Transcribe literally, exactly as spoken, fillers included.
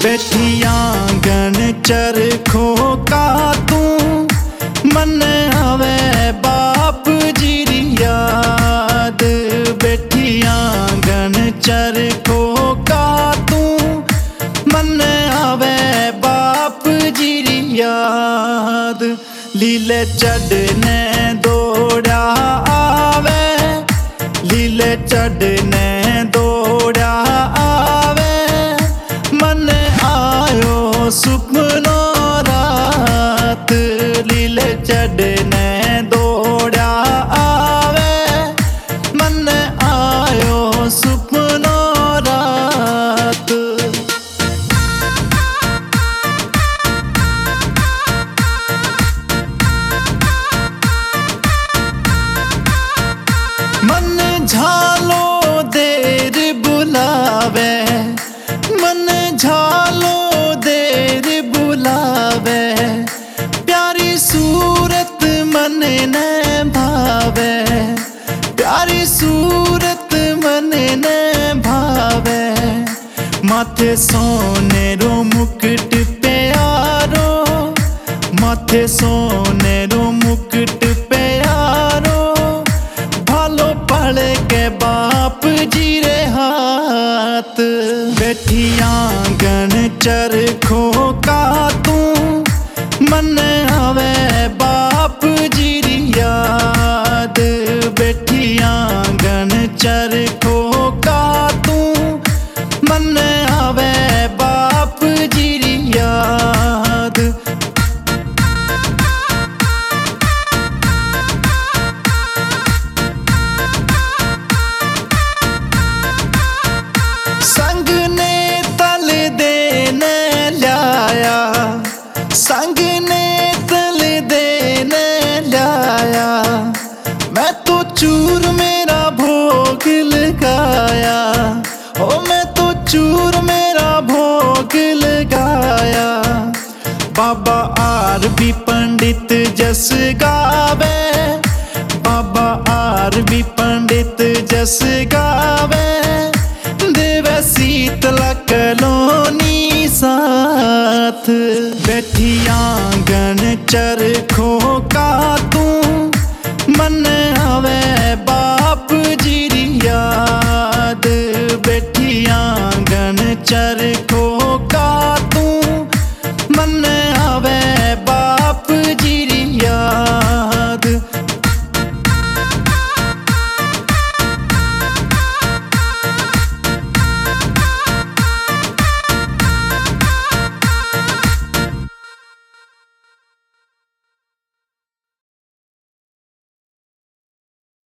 बैठी आंगन चरखो का तू मन आवे बाप जी री याद। बैठी आंगन चरखो का तू मन आवे बाप जी री याद। लीले चढ़ने दौड़ा आवे, लीले चढ़ने दौड़ा आवे, मन आयो सुपनो रात। लीले चढ़ने दौड़ा आवे, मन आयो सुपनो रात। मन झालो देर बुलावे, मन झालो देर बुलावे, प्यारी सूरत मन ने भावे, प्यारी सूरत मन ने भावे। माथे सोने रो मुकुट प्यारो, माथे सोने रो मुकुट प्यारो, भालो पड़ के बाप जी रे हाथ। बैठी आंगन चरखो का तू मन आवे बाप जी री याद। बैठी आंगन चरखो का तू मन आवे बाप जी री याद। संग ने तल देने लाया, संग ने तल देने लाया, मैं तो चूर मेरा भोग लगाया, ओ मैं तो चूर मेरा भोग लगाया। बाबा आर भी पंडित जस गावे, बाबा आर भी पंडित जस गावे, देवे शीतला कलोनी साथ। बैठी आंगन चरखो का तू मन आवे बाप जी री याद। बैठी आंगन चर